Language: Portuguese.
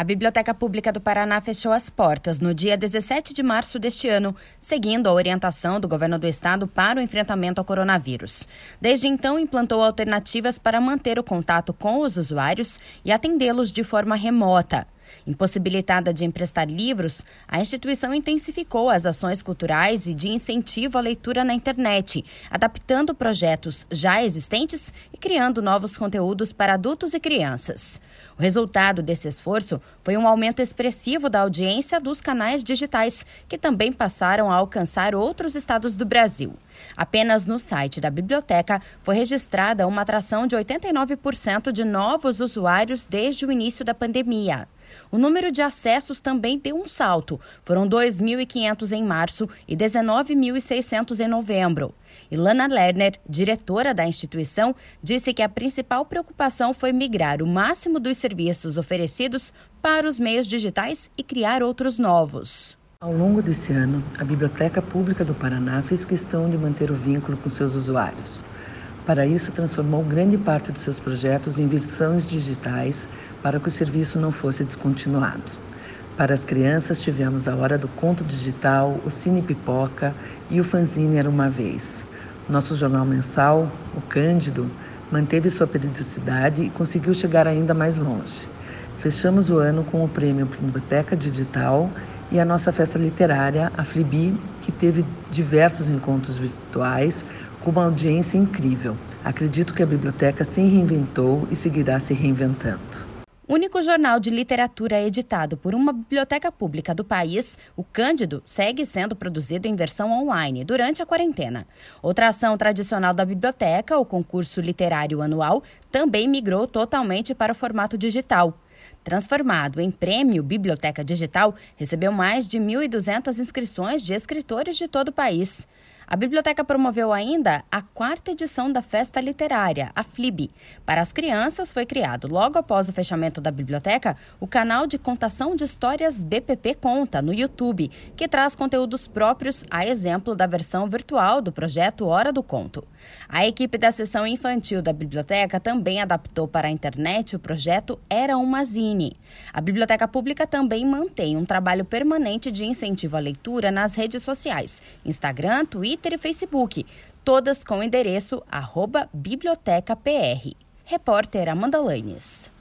A Biblioteca Pública do Paraná fechou as portas no dia 17 de março deste ano, seguindo a orientação do governo do estado para o enfrentamento ao coronavírus. Desde então, implantou alternativas para manter o contato com os usuários e atendê-los de forma remota. Impossibilitada de emprestar livros, a instituição intensificou as ações culturais e de incentivo à leitura na internet, adaptando projetos já existentes e criando novos conteúdos para adultos e crianças. O resultado desse esforço foi um aumento expressivo da audiência dos canais digitais, que também passaram a alcançar outros estados do Brasil. Apenas no site da biblioteca foi registrada uma atração de 89% de novos usuários desde o início da pandemia. O número de acessos também deu um salto. Foram 2.500 em março e 19.600 em novembro. Ilana Lerner, diretora da instituição, disse que a principal preocupação foi migrar o máximo dos serviços oferecidos para os meios digitais e criar outros novos. Ao longo desse ano, a Biblioteca Pública do Paraná fez questão de manter o vínculo com seus usuários. Para isso, transformou grande parte dos seus projetos em versões digitais para que o serviço não fosse descontinuado. Para as crianças, tivemos a Hora do Conto Digital, o Cine Pipoca e o fanzine Era Uma Vez. Nosso jornal mensal, o Cândido, manteve sua periodicidade e conseguiu chegar ainda mais longe. Fechamos o ano com o prêmio Biblioteca Digital e a nossa festa literária, a Flibi, que teve diversos encontros virtuais com uma audiência incrível. Acredito que a biblioteca se reinventou e seguirá se reinventando. O único jornal de literatura editado por uma biblioteca pública do país, o Cândido, segue sendo produzido em versão online durante a quarentena. Outra ação tradicional da biblioteca, o concurso literário anual, também migrou totalmente para o formato digital. Transformado em prêmio Biblioteca Digital, recebeu mais de 1.200 inscrições de escritores de todo o país. A biblioteca promoveu ainda a 4ª edição da Festa Literária, a FLIB. Para as crianças, foi criado, logo após o fechamento da biblioteca, o canal de contação de histórias BPP Conta, no YouTube, que traz conteúdos próprios, a exemplo da versão virtual do projeto Hora do Conto. A equipe da seção infantil da biblioteca também adaptou para a internet o projeto Era Uma Zine. A Biblioteca Pública também mantém um trabalho permanente de incentivo à leitura nas redes sociais, Instagram, Twitter e Facebook, todas com o endereço @bibliotecapr. Repórter Amanda Lanes.